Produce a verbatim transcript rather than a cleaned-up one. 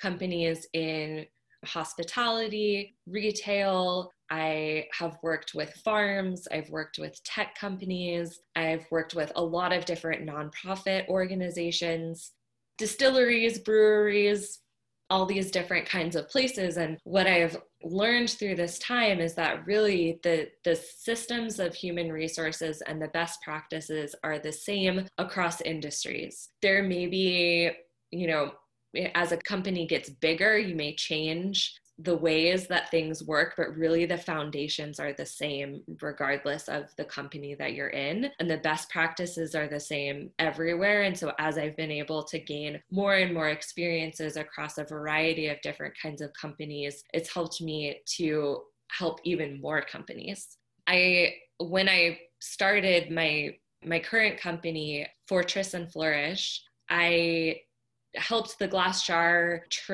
companies in hospitality, retail. I have worked with farms. I've worked with tech companies. I've worked with a lot of different nonprofit organizations, distilleries, breweries, all these different kinds of places. And what I've learned through this time is that really the, the systems of human resources and the best practices are the same across industries. There may be, you know, as a company gets bigger, you may change the ways that things work, but really the foundations are the same regardless of the company that you're in. And the best practices are the same everywhere. And so as I've been able to gain more and more experiences across a variety of different kinds of companies, it's helped me to help even more companies. I, when I started my, my current company, Fortress and Flourish, I helped the Glass Jar